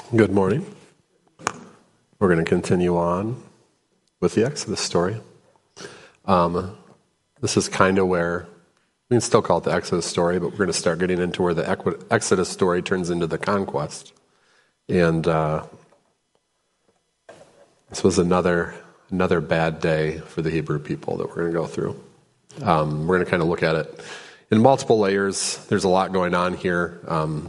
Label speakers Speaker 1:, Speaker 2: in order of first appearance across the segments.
Speaker 1: Good morning. We're going to continue on with the Exodus story. This is kind of where, we can still call it the Exodus story, but we're going to start getting into where the Exodus story turns into the conquest. And this was another bad day for the Hebrew people that we're going to go through. We're going to kind of look at it in multiple layers. There's a lot going on here.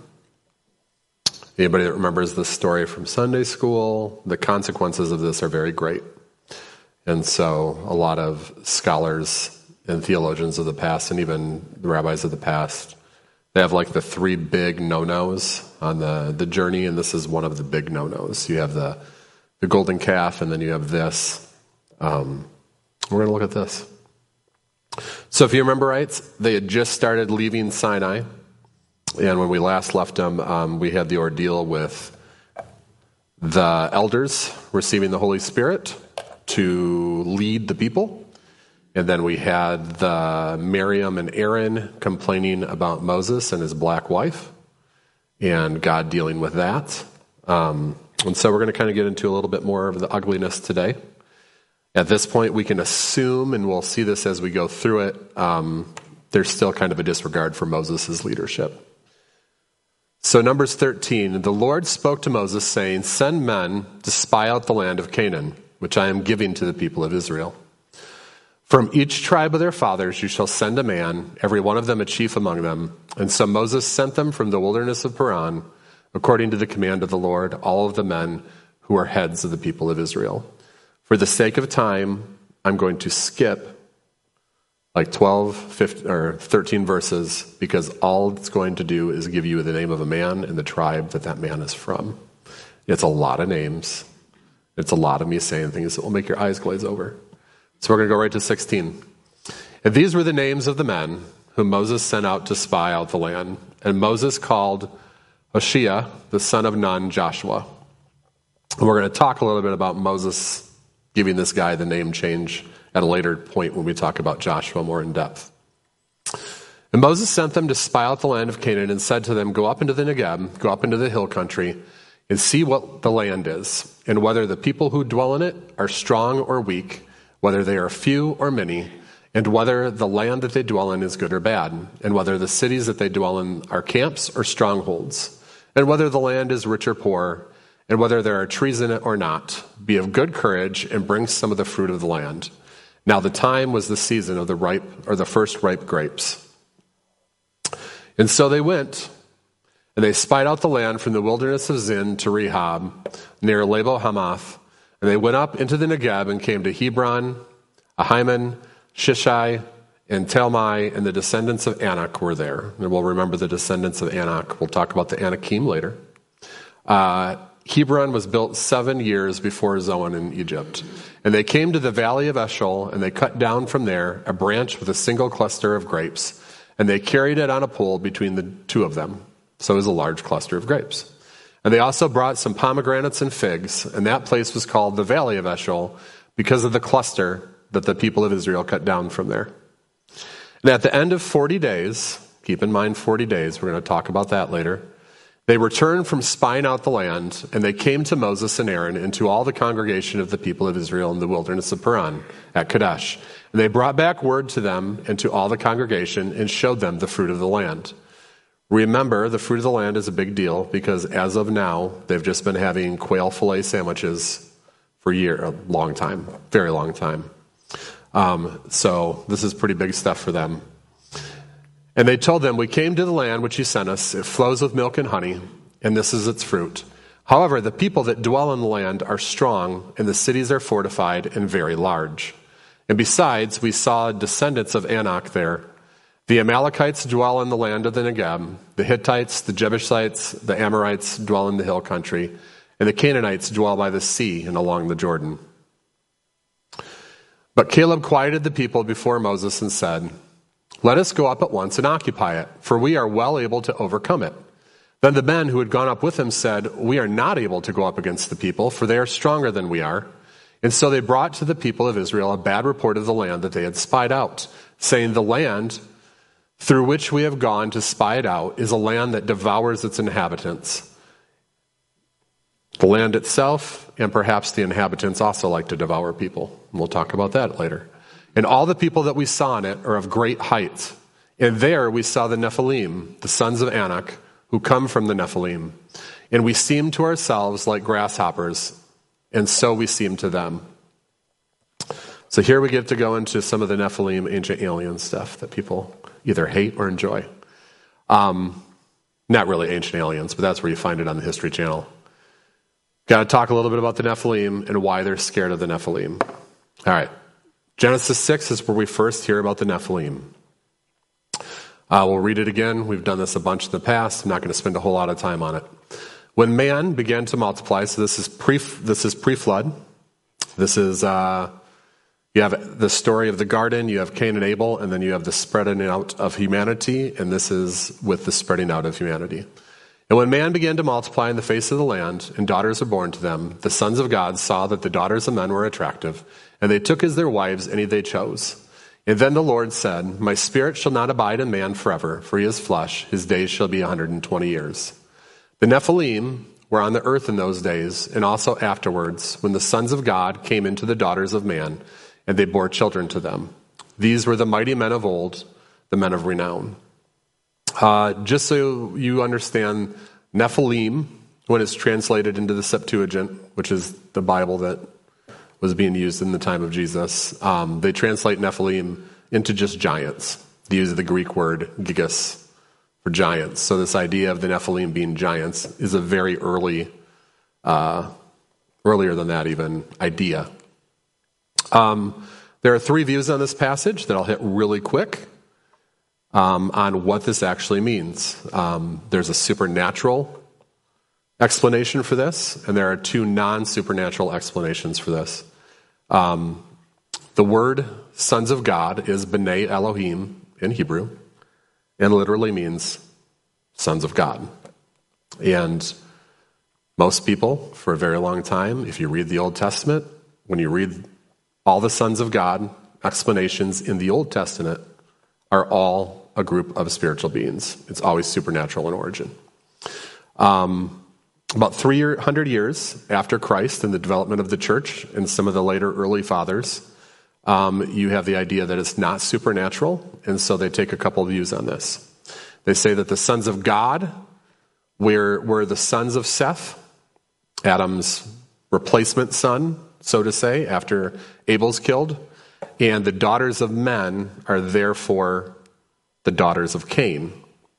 Speaker 1: Anybody that remembers this story from Sunday school, the consequences of this are very great. And so a lot of scholars and theologians of the past, and even the rabbis of the past, they have like the three big no-nos on the journey, and this is one of the big no-nos. You have the golden calf, and then you have this. We're going to look at this. So if you remember right, they had just started leaving Sinai. And when we last left them, we had the ordeal with the elders receiving the Holy Spirit to lead the people. And then we had the Miriam and Aaron complaining about Moses and his black wife, and God dealing with that. And so we're going to kind of get into a little bit more of the ugliness today. At this point, we can assume, and we'll see this as we go through it, there's still kind of a disregard for Moses' leadership. So Numbers 13, the Lord spoke to Moses, saying, "Send men to spy out the land of Canaan, which I am giving to the people of Israel. From each tribe of their fathers you shall send a man, every one of them a chief among them." And so Moses sent them from the wilderness of Paran, according to the command of the Lord, all of the men who are heads of the people of Israel. For the sake of time, I'm going to skip like 12, 15, or 13 verses, because all it's going to do is give you the name of a man and the tribe that man is from. It's a lot of names. It's a lot of me saying things that will make your eyes glaze over. So we're going to go right to 16. And these were the names of the men whom Moses sent out to spy out the land. And Moses called Hoshea, the son of Nun, Joshua. And we're going to talk a little bit about Moses giving this guy the name change at a later point when we talk about Joshua more in depth. And Moses sent them to spy out the land of Canaan and said to them, "Go up into the Negeb, go up into the hill country, and see what the land is, and whether the people who dwell in it are strong or weak, whether they are few or many, and whether the land that they dwell in is good or bad, and whether the cities that they dwell in are camps or strongholds, and whether the land is rich or poor, and whether there are trees in it or not. Be of good courage and bring some of the fruit of the land." Now the time was the season of the first ripe grapes. And so they went, and they spied out the land from the wilderness of Zin to Rehob, near Labo Hamath. And they went up into the Negeb and came to Hebron, Ahiman, Shishai, and Talmai, and the descendants of Anak were there. And we'll remember the descendants of Anak. We'll talk about the Anakim later. Hebron was built 7 years before Zoan in Egypt. And they came to the valley of Eshcol, and they cut down from there a branch with a single cluster of grapes, and they carried it on a pole between the two of them. So it was a large cluster of grapes. And they also brought some pomegranates and figs, and that place was called the valley of Eshcol because of the cluster that the people of Israel cut down from there. And at the end of 40 days, keep in mind 40 days, we're going to talk about that later, they returned from spying out the land, and they came to Moses and Aaron and to all the congregation of the people of Israel in the wilderness of Paran at Kadesh. And they brought back word to them and to all the congregation and showed them the fruit of the land. Remember, the fruit of the land is a big deal because as of now, they've just been having quail fillet sandwiches for a long time, very long time. So this is pretty big stuff for them. And they told them, "We came to the land which you sent us. It flows with milk and honey, and this is its fruit. However, the people that dwell in the land are strong, and the cities are fortified and very large. And besides, we saw descendants of Anak there. The Amalekites dwell in the land of the Negeb. The Hittites, the Jebusites, the Amorites dwell in the hill country, and the Canaanites dwell by the sea and along the Jordan." But Caleb quieted the people before Moses and said, "Let us go up at once and occupy it, for we are well able to overcome it." Then the men who had gone up with him said, "We are not able to go up against the people, for they are stronger than we are." And so they brought to the people of Israel a bad report of the land that they had spied out, saying, "The land through which we have gone to spy it out is a land that devours its inhabitants. The land itself and perhaps the inhabitants also like to devour people. And we'll talk about that later. And all the people that we saw in it are of great height. And there we saw the Nephilim, the sons of Anak, who come from the Nephilim. And we seemed to ourselves like grasshoppers, and so we seemed to them. So here we get to go into some of the Nephilim ancient alien stuff that people either hate or enjoy. Not really ancient aliens, but that's where you find it on the History Channel. Got to talk a little bit about the Nephilim and why they're scared of the Nephilim. All right. Genesis 6 is where we first hear about the Nephilim. We'll read it again. We've done this a bunch in the past. I'm not going to spend a whole lot of time on it. When man began to multiply, so this is pre-flood. This is, you have the story of the garden, you have Cain and Abel, and then you have the spreading out of humanity, and this is with the spreading out of humanity. And when man began to multiply in the face of the land, and daughters were born to them, the sons of God saw that the daughters of men were attractive, and they took as their wives any they chose. And then the Lord said, My spirit shall not abide in man forever, for he is flesh, his days shall be 120 years. The Nephilim were on the earth in those days, and also afterwards, when the sons of God came into the daughters of man, and they bore children to them. These were the mighty men of old, the men of renown. Just so you understand, Nephilim, when it's translated into the Septuagint, which is the Bible that was being used in the time of Jesus, they translate Nephilim into just giants. They use the Greek word gigas for giants. So this idea of the Nephilim being giants is a very early, earlier than that even, idea. There are three views on this passage that I'll hit really quick on what this actually means. There's a supernatural explanation for this, and there are two non-supernatural explanations for this. The word sons of God is B'nai Elohim in Hebrew, and literally means sons of God. And most people, for a very long time, if you read the Old Testament, when you read all the sons of God explanations in the Old Testament are all a group of spiritual beings. It's always supernatural in origin. About 300 years after Christ and the development of the church and some of the later early fathers, you have the idea that it's not supernatural, and so they take a couple of views on this. They say that the sons of God were the sons of Seth, Adam's replacement son, so to say, after Abel's killed, and the daughters of men are therefore the daughters of Cain.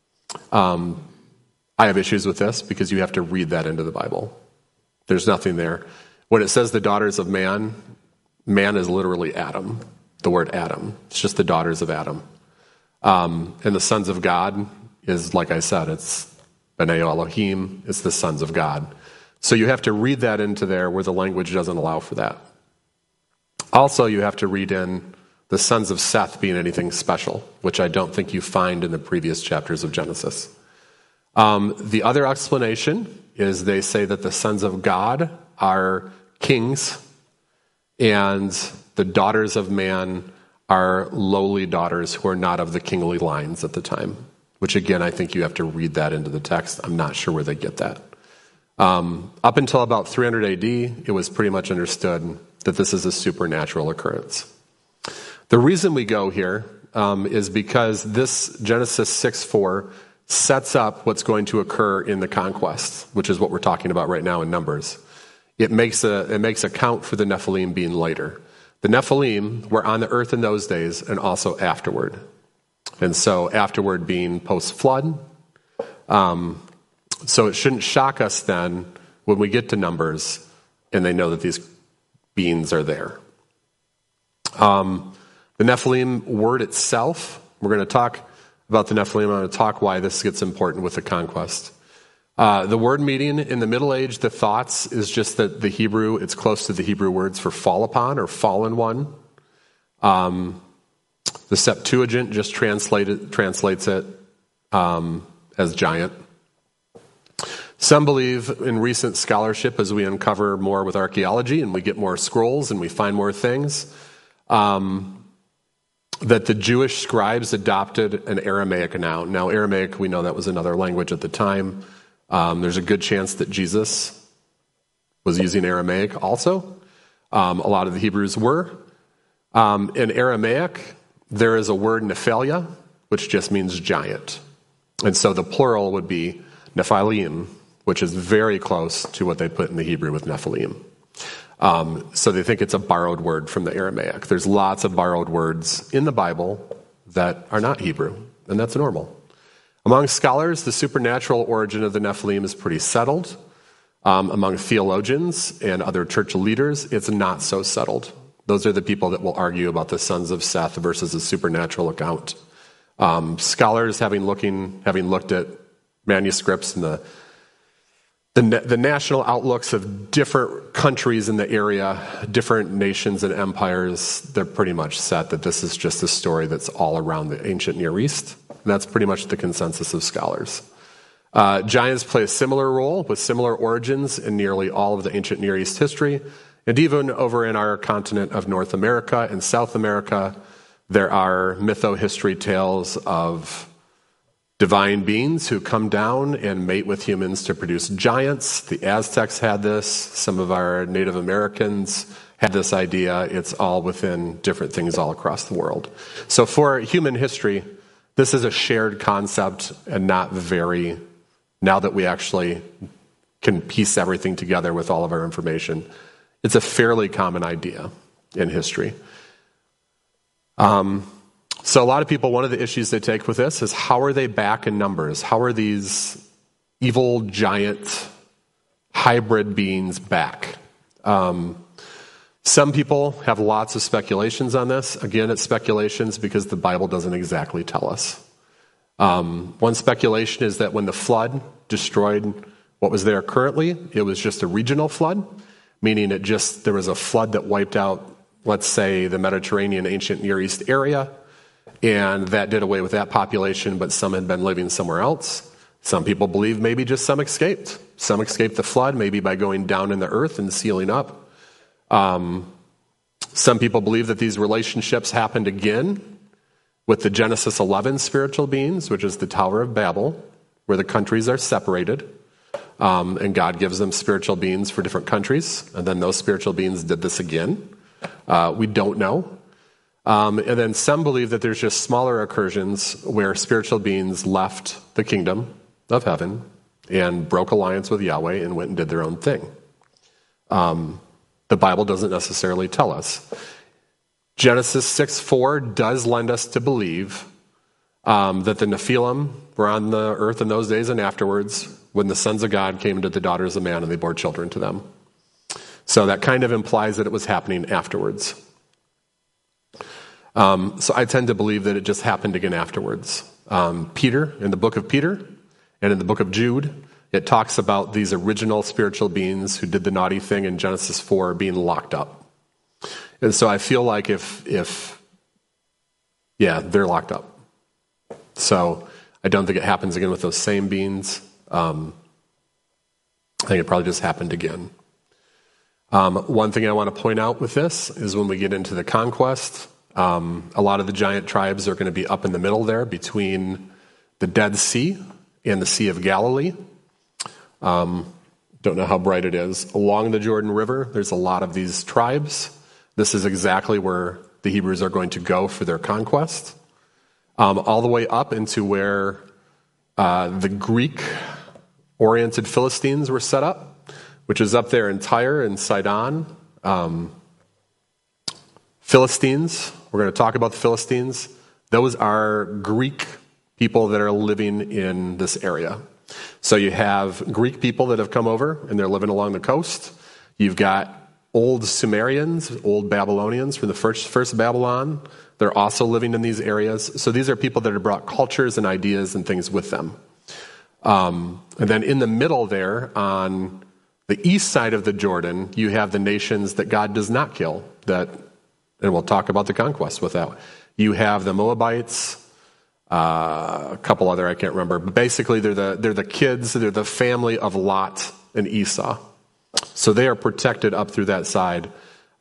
Speaker 1: I have issues with this because you have to read that into the Bible. There's nothing there. When it says the daughters of man, man is literally Adam, the word Adam. It's just the daughters of Adam. And the sons of God is, like I said, it's B'nai Elohim, it's the sons of God. So you have to read that into there where the language doesn't allow for that. Also, you have to read in the sons of Seth being anything special, which I don't think you find in the previous chapters of Genesis. The other explanation is they say that the sons of God are kings and the daughters of man are lowly daughters who are not of the kingly lines at the time, which again, I think you have to read that into the text. I'm not sure where they get that. Up until about 300 AD, it was pretty much understood that this is a supernatural occurrence. The reason we go here is because this Genesis 6:4 sets up what's going to occur in the conquest, which is what we're talking about right now in Numbers. It makes account for the Nephilim being later. The Nephilim were on the earth in those days and also afterward. And so afterward being post-flood. So it shouldn't shock us then when we get to Numbers and they know that these beings are there. The Nephilim word itself, we're going to talk about the Nephilim. I'm going to talk why this gets important with the conquest. The word meaning in the Middle Age, the thoughts, is just that the Hebrew, it's close to the Hebrew words for fall upon or fallen one. The Septuagint just translates it as giant. Some believe in recent scholarship, as we uncover more with archaeology and we get more scrolls and we find more things, that the Jewish scribes adopted an Aramaic noun. Now, Aramaic, we know that was another language at the time. There's a good chance that Jesus was using Aramaic also. A lot of the Hebrews were. In Aramaic, there is a word Nephalia, which just means giant. And so the plural would be Nephilim, which is very close to what they put in the Hebrew with Nephilim. So they think it's a borrowed word from the Aramaic. There's lots of borrowed words in the Bible that are not Hebrew, and that's normal. Among scholars, the supernatural origin of the Nephilim is pretty settled. Among theologians and other church leaders, it's not so settled. Those are the people that will argue about the sons of Seth versus a supernatural account. Scholars, having looked at manuscripts and the national outlooks of different countries in the area, different nations and empires, they're pretty much set that this is just a story that's all around the ancient Near East. And that's pretty much the consensus of scholars. Giants play a similar role with similar origins in nearly all of the ancient Near East history. And even over in our continent of North America and South America, there are mytho-history tales of divine beings who come down and mate with humans to produce giants. The Aztecs had this. Some of our Native Americans had this idea. It's all within different things all across the world. So for human history, this is a shared concept and not very, now that we actually can piece everything together with all of our information, it's a fairly common idea in history. So a lot of people, one of the issues they take with this is how are they back in numbers? How are these evil, giant, hybrid beings back? Some people have lots of speculations on this. Again, it's speculations because the Bible doesn't exactly tell us. One speculation is that when the flood destroyed what was there currently, it was just a regional flood, meaning there was a flood that wiped out, let's say, the Mediterranean ancient Near East area, and that did away with that population, but some had been living somewhere else. Some people believe maybe just some escaped. Some escaped the flood, maybe by going down in the earth and sealing up. Some people believe that these relationships happened again with the Genesis 11 spiritual beings, which is the Tower of Babel, where the countries are separated, and God gives them spiritual beings for different countries, and then those spiritual beings did this again. We don't know. And then some believe that there's just smaller incursions where spiritual beings left the kingdom of heaven and broke alliance with Yahweh and went and did their own thing. The Bible doesn't necessarily tell us. Genesis 6:4 does lend us to believe that the Nephilim were on the earth in those days and afterwards when the sons of God came to the daughters of man and they bore children to them. So that kind of implies that it was happening afterwards. So I tend to believe that it just happened again afterwards. Peter, in the book of Peter and in the book of Jude, it talks about these original spiritual beings who did the naughty thing in Genesis 4 being locked up. And so I feel like if they're locked up. So I don't think it happens again with those same beings. I think it probably just happened again. One thing I want to point out with this is when we get into the conquest, a lot of the giant tribes are going to be up in the middle there between the Dead Sea and the Sea of Galilee. Don't know how bright it is. Along the Jordan River, there's a lot of these tribes. This is exactly where the Hebrews are going to go for their conquest. All the way up into where the Greek-oriented Philistines were set up, which is up there in Tyre and Sidon. Philistines, we're going to talk about the Philistines. Those are Greek people that are living in this area. So you have Greek people that have come over and they're living along the coast. You've got old Sumerians, old Babylonians from the first Babylon. They're also living in these areas. So these are people that have brought cultures and ideas and things with them. And then in the middle there, on the east side of the Jordan, you have the nations that God does not kill. And we'll talk about the conquest with that. You have the Moabites, a couple other I can't remember. But basically, they're the kids, they're the family of Lot and Esau. So they are protected up through that side.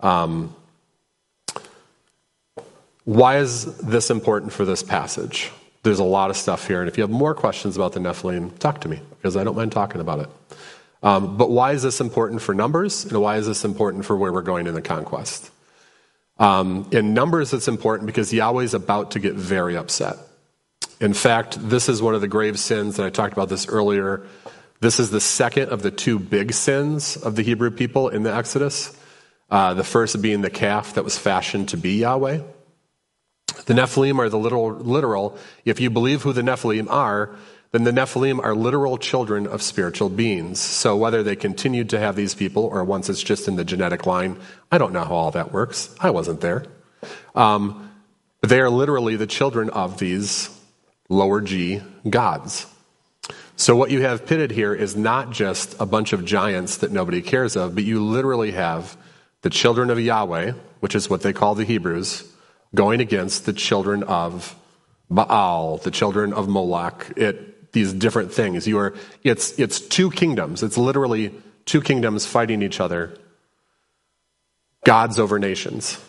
Speaker 1: Why is this important for this passage? There's a lot of stuff here, and if you have more questions about the Nephilim, talk to me, because I don't mind talking about it. But why is this important for Numbers, and why is this important for where we're going in the conquest? In Numbers, it's important because Yahweh's about to get very upset. In fact, this is one of the grave sins, and I talked about this earlier. This is the second of the two big sins of the Hebrew people in the Exodus. The first being the calf that was fashioned to be Yahweh. The Nephilim are the literal, if you believe who the Nephilim are, then the Nephilim are literal children of spiritual beings. So whether they continued to have these people or once it's just in the genetic line, I don't know how all that works. I wasn't there. But they are literally the children of these lower G gods. So what you have pitted here is not just a bunch of giants that nobody cares of, but you literally have the children of Yahweh, which is what they call the Hebrews, going against the children of Baal, the children of Moloch, these different things. It's two kingdoms. It's literally two kingdoms fighting each other. Gods over nations.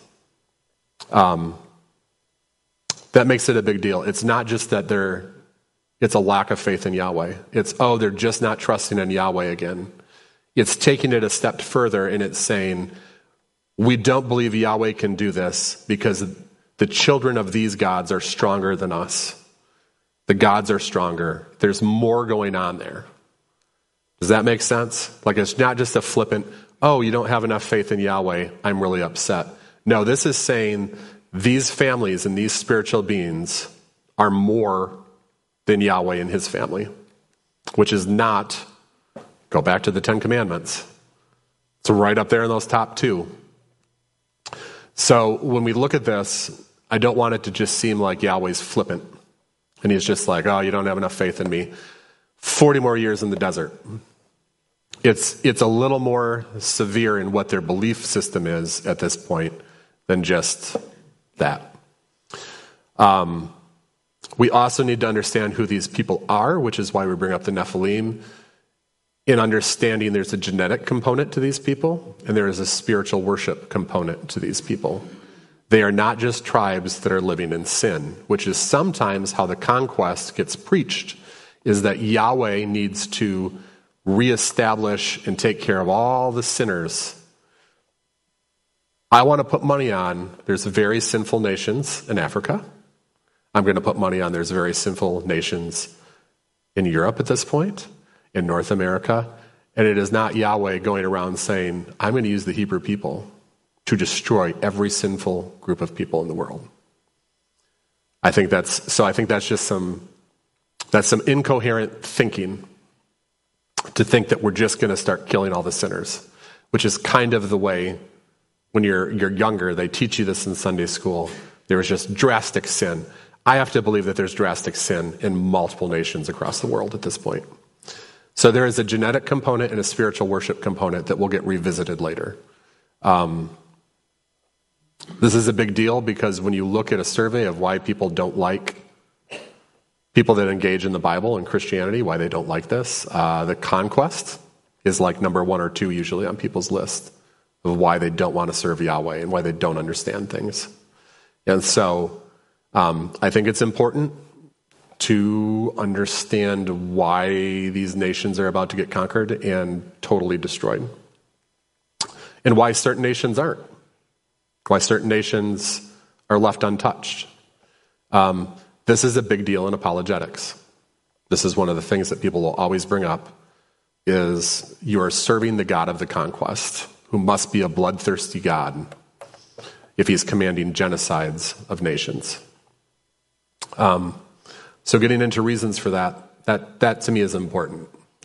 Speaker 1: That makes it a big deal. It's not just that it's a lack of faith in Yahweh. It's, they're just not trusting in Yahweh again. It's taking it a step further, and it's saying, we don't believe Yahweh can do this because the children of these gods are stronger than us. The gods are stronger. There's more going on there. Does that make sense? Like, it's not just a flippant, you don't have enough faith in Yahweh, I'm really upset. No, this is saying these families and these spiritual beings are more than Yahweh and his family, which is not, go back to the Ten Commandments. It's right up there in those top two. So when we look at this, I don't want it to just seem like Yahweh's flippant. And he's just like, you don't have enough faith in me. 40 more years in the desert. It's a little more severe in what their belief system is at this point than just that. We also need to understand who these people are, which is why we bring up the Nephilim. In understanding there's a genetic component to these people, and there is a spiritual worship component to these people. They are not just tribes that are living in sin, which is sometimes how the conquest gets preached, is that Yahweh needs to reestablish and take care of all the sinners. I want to put money on there's very sinful nations in Africa. I'm going to put money on there's very sinful nations in Europe at this point, in North America. And it is not Yahweh going around saying, I'm going to use the Hebrew people to destroy every sinful group of people in the world. I think that's just some incoherent thinking to think that we're just going to start killing all the sinners, which is kind of the way when you're younger, they teach you this in Sunday school. There is just drastic sin. I have to believe that there's drastic sin in multiple nations across the world at this point. So there is a genetic component and a spiritual worship component that will get revisited later. This is a big deal because when you look at a survey of why people don't like people that engage in the Bible and Christianity, why they don't like this, the conquest is like number 1 or 2 usually on people's list of why they don't want to serve Yahweh and why they don't understand things. And so I think it's important to understand why these nations are about to get conquered and totally destroyed. And why certain nations aren't. Why certain nations are left untouched. This is a big deal in apologetics. This is one of the things that people will always bring up is you are serving the God of the conquest, who must be a bloodthirsty God if he's commanding genocides of nations. So getting into reasons for that to me is important.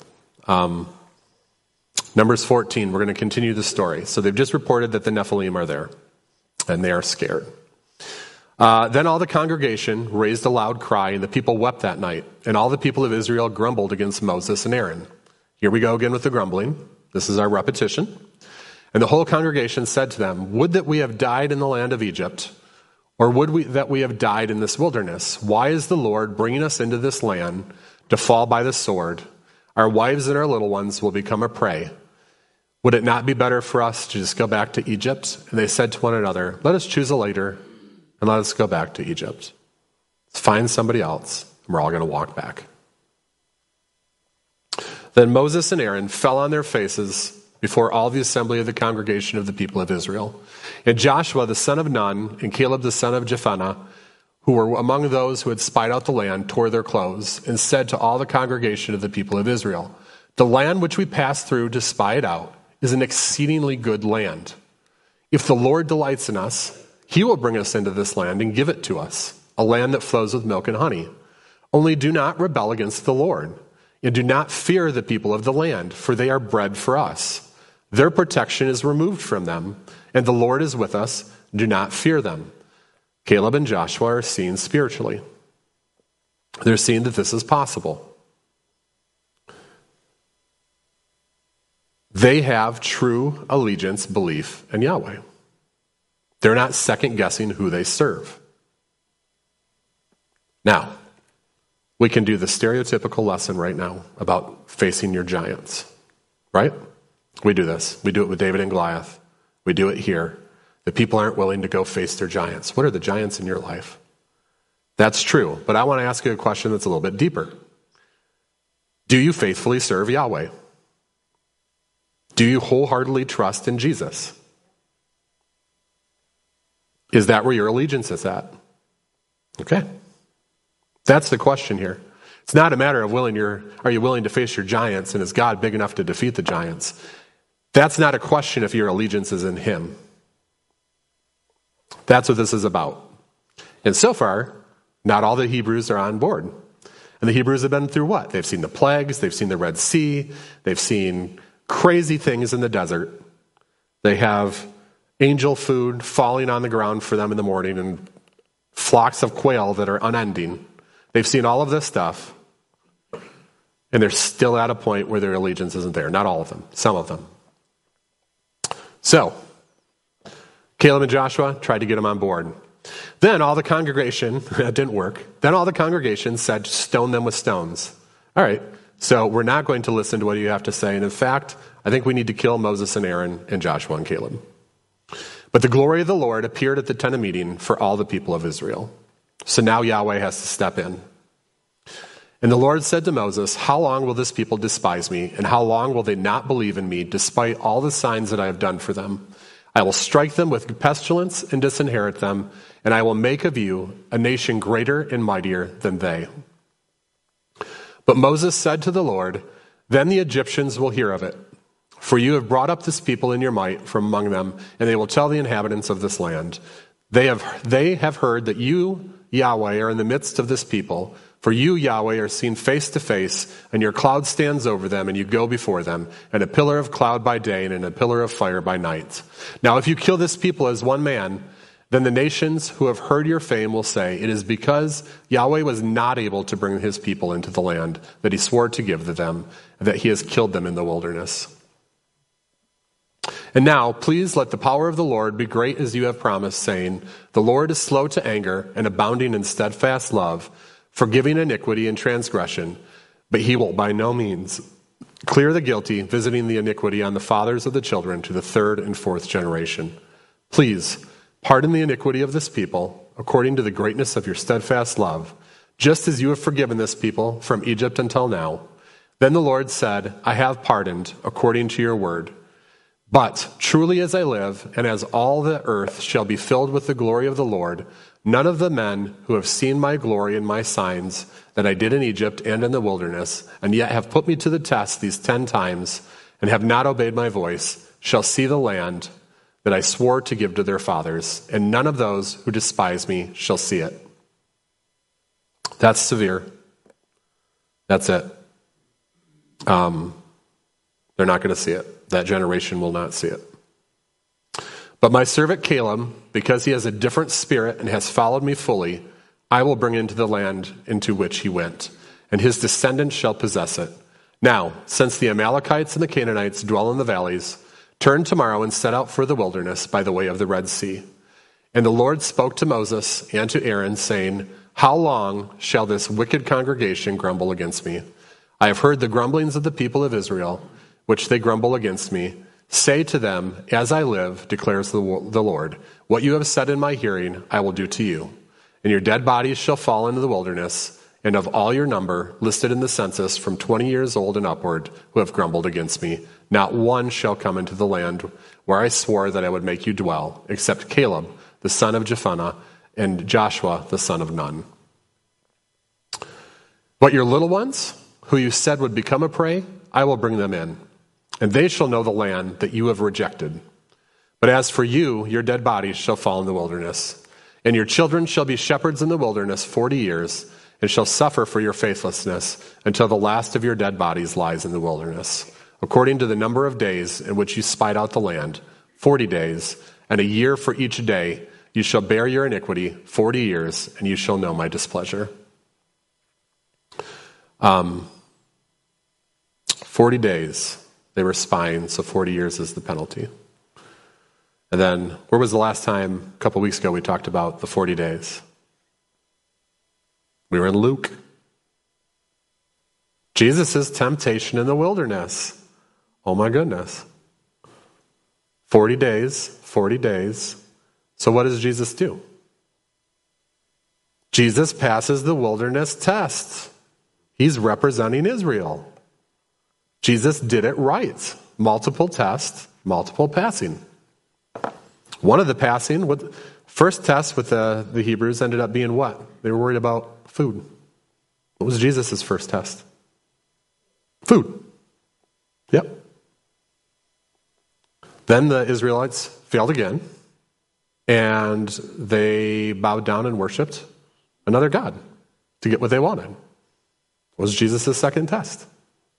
Speaker 1: Numbers 14, we're going to continue the story. So they've just reported that the Nephilim are there, and they are scared. Then all the congregation raised a loud cry, and the people wept that night. And all the people of Israel grumbled against Moses and Aaron. Here we go again with the grumbling. This is our repetition. And the whole congregation said to them, would that we have died in the land of Egypt, or would we that we have died in this wilderness? Why is the Lord bringing us into this land to fall by the sword? Our wives and our little ones will become a prey. Would it not be better for us to just go back to Egypt? And they said to one another, let us choose a leader and let us go back to Egypt. Let's find somebody else, and we're all going to walk back. Then Moses and Aaron fell on their faces before all the assembly of the congregation of the people of Israel. And Joshua the son of Nun and Caleb the son of Jephunneh, who were among those who had spied out the land, tore their clothes and said to all the congregation of the people of Israel, "The land which we passed through to spy it out is an exceedingly good land. If the Lord delights in us, he will bring us into this land and give it to us, a land that flows with milk and honey. Only do not rebel against the Lord, and do not fear the people of the land, for they are bread for us. Their protection is removed from them, and the Lord is with us. Do not fear them." Caleb and Joshua are seeing spiritually. They're seeing that this is possible. They have true allegiance, belief in Yahweh. They're not second-guessing who they serve. Now, we can do the stereotypical lesson right now about facing your giants, right? We do this. We do it with David and Goliath. We do it here. The people aren't willing to go face their giants. What are the giants in your life? That's true, but I want to ask you a question that's a little bit deeper. Do you faithfully serve Yahweh? Do you wholeheartedly trust in Jesus? Is that where your allegiance is at? Okay. That's the question here. It's not a matter of are you willing to face your giants, and is God big enough to defeat the giants? That's not a question if your allegiance is in him. That's what this is about. And so far, not all the Hebrews are on board. And the Hebrews have been through what? They've seen the plagues, they've seen the Red Sea, they've seen crazy things in the desert. They have angel food falling on the ground for them in the morning and flocks of quail that are unending. They've seen all of this stuff, and they're still at a point where their allegiance isn't there. Not all of them, some of them. So, Caleb and Joshua tried to get them on board. Then all the congregation, that didn't work. Then all the congregation said, "Stone them with stones." All right, so we're not going to listen to what you have to say. And in fact, I think we need to kill Moses and Aaron and Joshua and Caleb. But the glory of the Lord appeared at the tent of meeting for all the people of Israel. So now Yahweh has to step in. And the Lord said to Moses, "How long will this people despise me? And how long will they not believe in me, despite all the signs that I have done for them? I will strike them with pestilence and disinherit them, and I will make of you a nation greater and mightier than they." But Moses said to the Lord, "Then the Egyptians will hear of it. For you have brought up this people in your might from among them, and they will tell the inhabitants of this land. They have heard that you, Yahweh, are in the midst of this people. For you, Yahweh, are seen face to face, and your cloud stands over them, and you go before them, and a pillar of cloud by day and a pillar of fire by night. Now if you kill this people as one man, then the nations who have heard your fame will say, 'It is because Yahweh was not able to bring his people into the land that he swore to give to them, and that he has killed them in the wilderness.' And now, please let the power of the Lord be great as you have promised, saying, 'The Lord is slow to anger and abounding in steadfast love, forgiving iniquity and transgression, but he will by no means clear the guilty, visiting the iniquity on the fathers of the children to the third and fourth generation. Please pardon the iniquity of this people according to the greatness of your steadfast love, just as you have forgiven this people from Egypt until now.' Then the Lord said, 'I have pardoned according to your word. But truly as I live, and as all the earth shall be filled with the glory of the Lord, none of the men who have seen my glory and my signs that I did in Egypt and in the wilderness, and yet have put me to the test these 10 times, and have not obeyed my voice, shall see the land that I swore to give to their fathers, and none of those who despise me shall see it.'" That's severe. That's it. They're not going to see it. That generation will not see it. "But my servant Caleb, because he has a different spirit and has followed me fully, I will bring into the land into which he went, and his descendants shall possess it. Now, since the Amalekites and the Canaanites dwell in the valleys, turn tomorrow and set out for the wilderness by the way of the Red Sea." And the Lord spoke to Moses and to Aaron, saying, "How long shall this wicked congregation grumble against me? I have heard the grumblings of the people of Israel, which they grumble against me. Say to them, 'As I live, declares the Lord, what you have said in my hearing I will do to you. And your dead bodies shall fall into the wilderness, and of all your number listed in the census from 20 years old and upward who have grumbled against me, not one shall come into the land where I swore that I would make you dwell, except Caleb, the son of Jephunneh, and Joshua, the son of Nun. But your little ones, who you said would become a prey, I will bring them in, and they shall know the land that you have rejected. But as for you, your dead bodies shall fall in the wilderness, and your children shall be shepherds in the wilderness 40 years, and shall suffer for your faithlessness until the last of your dead bodies lies in the wilderness, according to the number of days in which you spied out the land, 40 days, and a year for each day. You shall bear your iniquity 40 years, and you shall know my displeasure. 40 days they were spying, so 40 years is the penalty. And then, where was the last time, a couple weeks ago, we talked about the 40 days? We were in Luke. Jesus' temptation in the wilderness. Oh my goodness. 40 days, 40 days. So what does Jesus do? Jesus passes the wilderness test. He's representing Israel. Jesus did it right. Multiple tests, multiple passing. One of the passing, first test with the Hebrews ended up being what? They were worried about food. What was Jesus' first test? Food. Yep. Then the Israelites failed again, and they bowed down and worshipped another god to get what they wanted. What was Jesus' second test?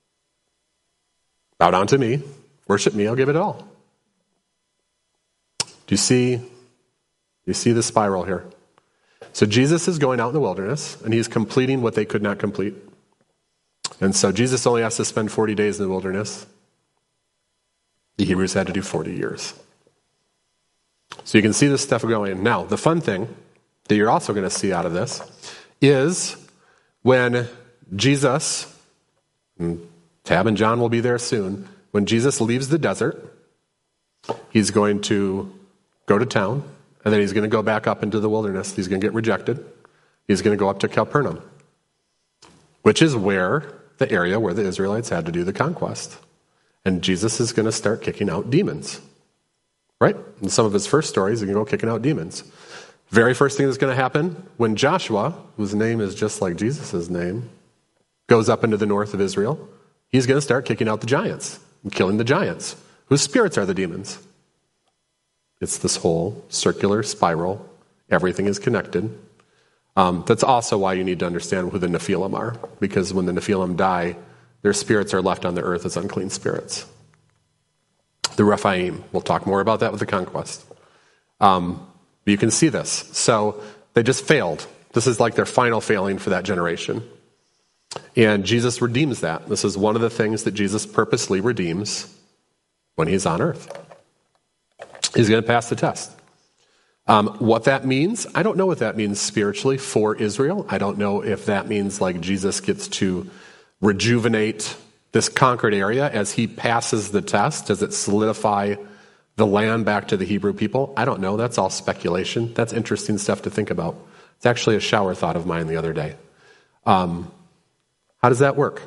Speaker 1: Bow down to me, worship me, I'll give it all. Do you see the spiral here? So Jesus is going out in the wilderness, and he's completing what they could not complete. And so Jesus only has to spend 40 days in the wilderness. The Hebrews had to do 40 years. So you can see this stuff going. Now, the fun thing that you're also going to see out of this is when Jesus, and Tab and John will be there soon, when Jesus leaves the desert, he's going to go to town, and then he's going to go back up into the wilderness. He's going to get rejected. He's going to go up to Capernaum, which is the area where the Israelites had to do the conquest. And Jesus is going to start kicking out demons. Right? In some of his first stories, he can go kicking out demons. Very first thing that's going to happen when Joshua, whose name is just like Jesus' name, goes up into the north of Israel, he's going to start kicking out the giants and killing the giants, whose spirits are the demons. It's this whole circular spiral. Everything is connected. That's also why you need to understand who the Nephilim are, because when the Nephilim die, their spirits are left on the earth as unclean spirits. The Rephaim, we'll talk more about that with the conquest. But you can see this. So they just failed. This is like their final failing for that generation. And Jesus redeems that. This is one of the things that Jesus purposely redeems when he's on earth. He's going to pass the test. What that means, I don't know what that means spiritually for Israel. I don't know if that means like Jesus gets to rejuvenate this conquered area as he passes the test. Does it solidify the land back to the Hebrew people? I don't know. That's all speculation. That's interesting stuff to think about. It's actually a shower thought of mine the other day. How does that work?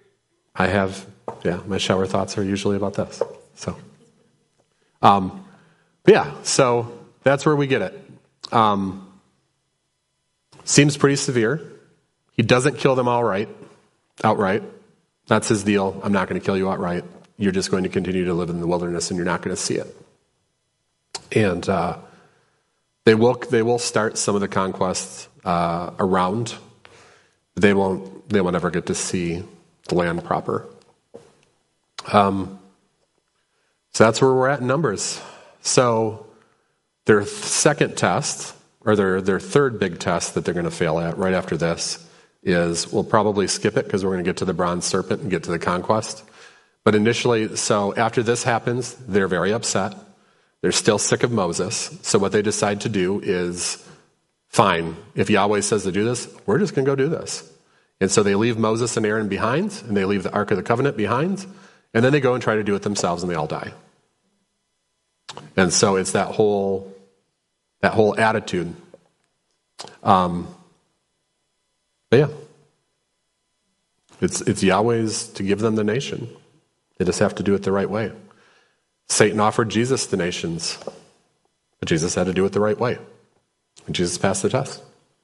Speaker 1: My shower thoughts are usually about this. So that's where we get it. Seems pretty severe. He doesn't kill them outright. That's his deal. I'm not going to kill you outright. You're just going to continue to live in the wilderness, and you're not going to see it. And they will start some of the conquests around. They won't ever get to see the land proper. So that's where we're at in Numbers. So their second test, or their third big test that they're going to fail at right after this, is we'll probably skip it because we're going to get to the bronze serpent and get to the conquest. But initially, so after this happens, they're very upset. They're still sick of Moses. So what they decide to do is, fine, if Yahweh says to do this, we're just going to go do this. And so they leave Moses and Aaron behind, and they leave the Ark of the Covenant behind, and then they go and try to do it themselves, and they all die. And so it's that whole attitude. But yeah, It's Yahweh's to give them the nation. They just have to do it the right way. Satan offered Jesus the nations, but Jesus had to do it the right way. And Jesus passed the test.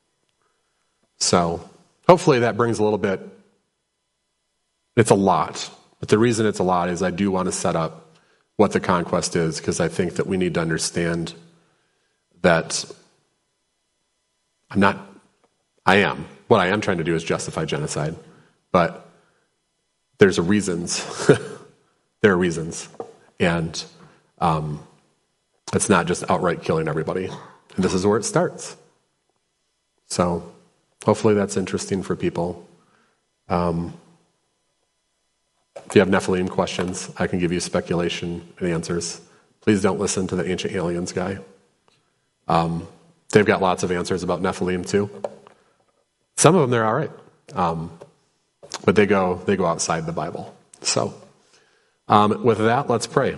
Speaker 1: So hopefully that brings a little bit. It's a lot. But the reason it's a lot is I do want to set up what the conquest is, because I think that we need to understand that what I am trying to do is justify genocide, but there's reasons. There are reasons. And it's not just outright killing everybody. And this is where it starts. So hopefully that's interesting for people. If you have Nephilim questions, I can give you speculation and answers. Please don't listen to the Ancient Aliens guy. They've got lots of answers about Nephilim too. Some of them, they're all right. But they go outside the Bible. So with that, let's pray.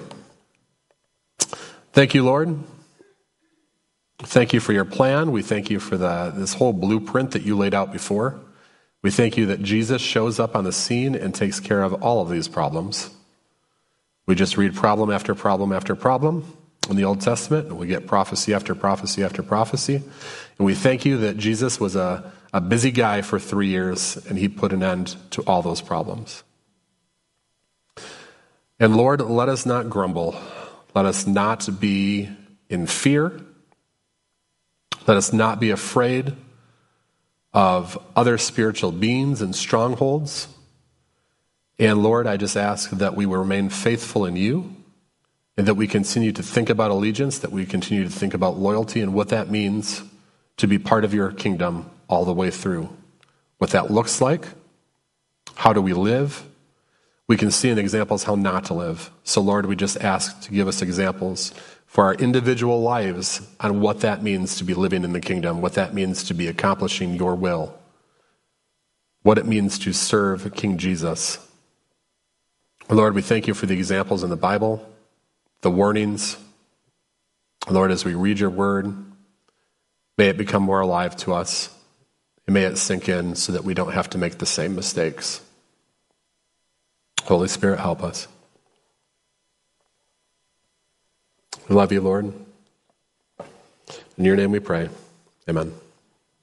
Speaker 1: Thank you, Lord. Thank you for your plan. We thank you for this whole blueprint that you laid out before. We thank you that Jesus shows up on the scene and takes care of all of these problems. We just read problem after problem after problem in the Old Testament, and we get prophecy after prophecy after prophecy. And we thank you that Jesus was a busy guy for 3 years, and he put an end to all those problems. And Lord, let us not grumble. Let us not be in fear. Let us not be afraid of other spiritual beings and strongholds. And Lord, I just ask that we will remain faithful in you, and that we continue to think about allegiance, that we continue to think about loyalty and what that means to be part of your kingdom all the way through. What that looks like, how do we live? We can see in examples how not to live. So Lord, we just ask to give us examples for our individual lives on what that means to be living in the kingdom, what that means to be accomplishing your will, what it means to serve King Jesus. Lord, we thank you for the examples in the Bible, the warnings. Lord, as we read your word, may it become more alive to us, and may it sink in so that we don't have to make the same mistakes. Holy Spirit, help us. We love you, Lord. In your name we pray. Amen.